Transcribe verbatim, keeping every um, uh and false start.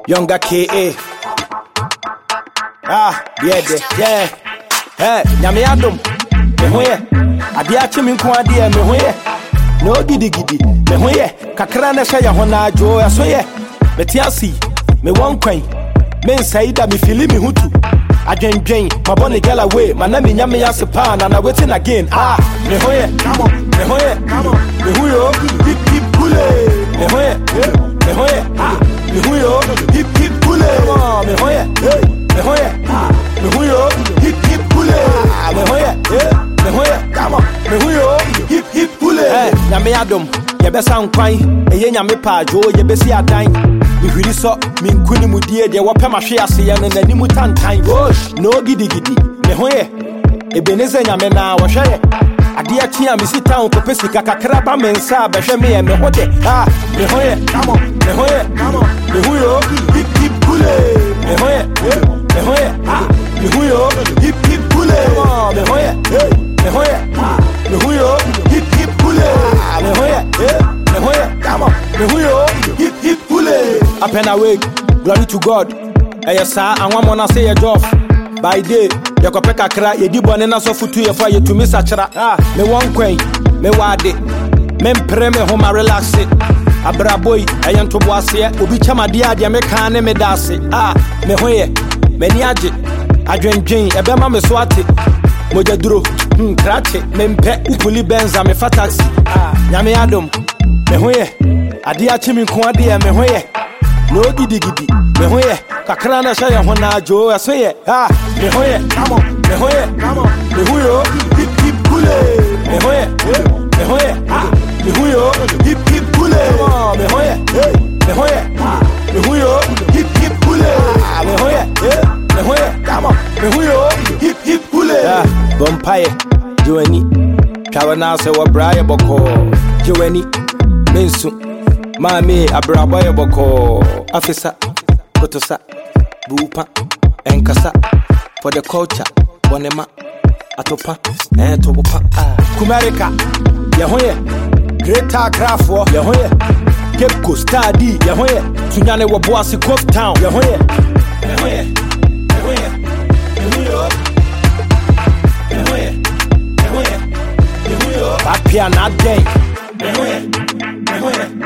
Younger K A. Ah, yeah, yeah. Hey, Yami Adam. Me hoye. Adiachi mi nko ade me hoye. No gidi gidi. Me hoye. Kakra na hye ya hona jo ya so ye. Me tiasi. Me won kwan. Me nsaida me fili me hutu. Adwendwen, my bonny girl away. My name is Yami Yasipan and I waiting again. Ah, me hoye. Come on. Me hoye. Come on. Me huyo. Hip hip kule. Me hoye. Me hoye. Ah. Me huyo. Hip hip kule. Come on. Me hoye. Me hoye. Ah. Me huyo. Hip hip kule. Ah. Me hoye. Me hoye. Come on. Me huyo. Hip hip kule. Hey, Yami Adam. Yebesa nkwan. Eye Yami pa jo. Yebesi adan. Me hwiri so. Me nkuni mudie de wope mahwe ase ye no nani mu tantan. No gidi gidi. Me hoye. Ebeneze Yami na wo hwe. Ade atia me si town ko pesika kakra ba mensa be hwe me me hode. Ah, me hoye. Come on. Me hoye. Come on. Me huyo. Hip hip kule. Me hoye. Me hoye. Ah. Me huyo. Hip hip kule. Come on. Me hoye. Me hoye. Ah. Me huyo. Hip hip kule. Ah. Me hoye. Me hoye. Come on. Me huyo. Hip hip kule. Apena wake. Glory to God. Eye sa anwa mo na say your job. By day, you go pick a cry, you di bone na so futu ye for you to miss a chra. Ah, me one kwen, me wade. Me mpre me home relax it. Abra boy, ayan to boase, obi chama dia dia me kan me dase. Ah, me hoye, me ni aje. Adwendwen, e be ma me so ate. Moja duro, hm krache, me mpe ukuli benza me fataxi. Ah, Yami Adam, me hoye. Ade achi mi nko ade me hoye. No gidi gidi, me hoye. Kakra na hye ya hona jo ya so ye. Ah, me hoye. Come on. Me hoye. Come on. Me huyo. Hip hip kule. Me hoye. Me hoye. Ah, me huyo. Hip hip kule. Come on. Me hoye. Me hoye. Ah, me huyo. Hip hip kule. Ah, me hoye. Me hoye. Come on. Me huyo. Hip hip kule. Ah, bompaye. Joani. Kawana se wa braye boko. Joani. Mensu. Mami abraboye boko. Afisa. Kotosa, Bupa, Enkasa, for the culture, Bonema, Atopa, and Tobopa. Kumarika, Yahoye, Greater Craft war, Yahoye, Cape Coast, Tadi, Yahoye, Sunyane Wabuasi Cove Town, Yahoye, Yahoye, Yahoye, Yahoye, Yahoye, Yahoye, Yahoye, Apia Nat Day, Yahoye, Yahoye.